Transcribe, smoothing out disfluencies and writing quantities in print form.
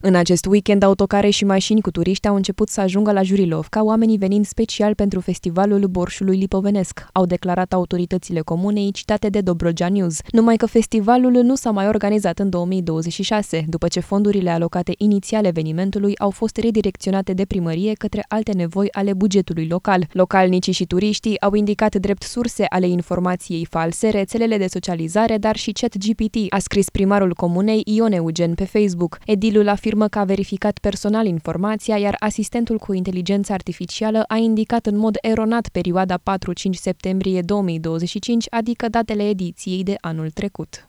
În acest weekend, autocare și mașini cu turiști au început să ajungă la Jurilovca, oamenii venind special pentru festivalul borșului lipovenesc, au declarat autoritățile comunei citate de Dobrogea News. Numai că festivalul nu s-a mai organizat în 2026, după ce fondurile alocate inițial evenimentului au fost redirecționate de primărie către alte nevoi ale bugetului local. Localnicii și turiștii au indicat drept surse ale informației false rețelele de socializare, dar și ChatGPT, a scris primarul comunei Ion Eugen pe Facebook. Edilul afirmă că a verificat personal informația, iar asistentul cu inteligență artificială a indicat în mod eronat perioada 4-5 septembrie 2025, adică datele ediției de anul trecut.